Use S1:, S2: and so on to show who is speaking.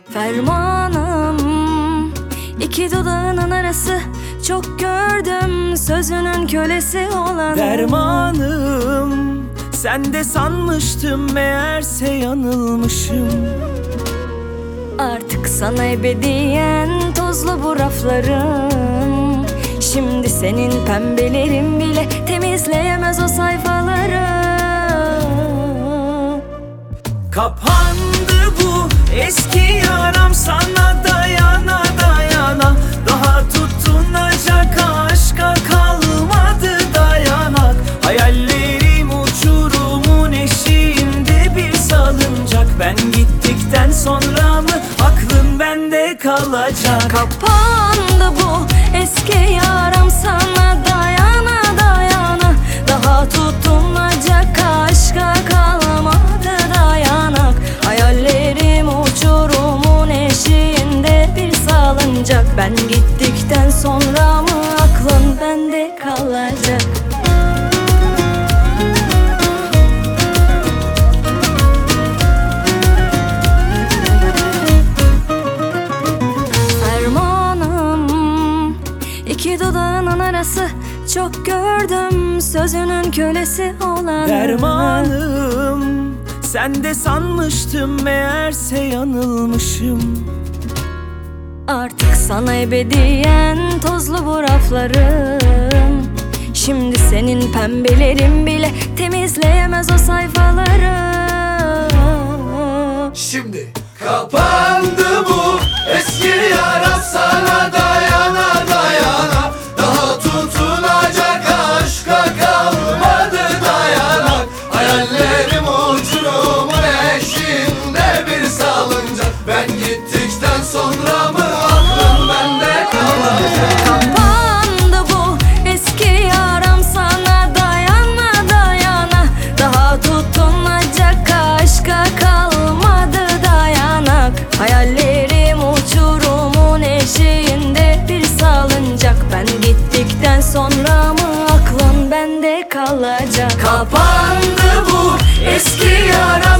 S1: Fermanım, iki dudağının arası, çok gördüm sözünün kölesi olan.
S2: Dermanım, sen de sanmıştım meğerse yanılmışım.
S1: Artık sana ebediyen tozlu bu raflarım. Şimdi senin pembelerin bile temizleyemez o sayfaları.
S2: Kapandı bu eski yaram, sana dayana dayana. Daha tutunacak aşka kalmadı dayanak. Hayallerim uçurumun eşiğinde bir salıncak. Ben gittikten sonra mı aklın bende kalacak?
S1: Kapandı bu eski yaram, sana dayana dayana. Daha tutunacak aşka kalmadı dayanak. Hayallerim uçurumun eşiğinde bir salıncak. Ben gittikten sonra mı aklın bende kalacak? Fermanım, iki dudağının arası, çok gördüm sözünün kölesi olan.
S2: Dermanım, sen de sanmıştım meğerse yanılmışım.
S1: Artık sana ebediyen tozlu bu raflarım. Şimdi senin pembelerin bile temizleyemez o sayfaları.
S3: Şimdi kapandı bu eski yara, sana dayana dayana. Daha tutunacak aşka kalmadı dayanak. Hayallerim uçurumun eşiğinde bir salıncak. Ben gittikten sonra mı aklım bende kalacak?
S1: Kapandı bu eski yaram, sana dayana dayana. Daha tutunacak aşka kalmadı dayanak. Hayallerim uçurumun eşiğinde bir salıncak. Ben gittikten sonra mı aklın bende kalacak?
S2: Kapandı bu eski yaram,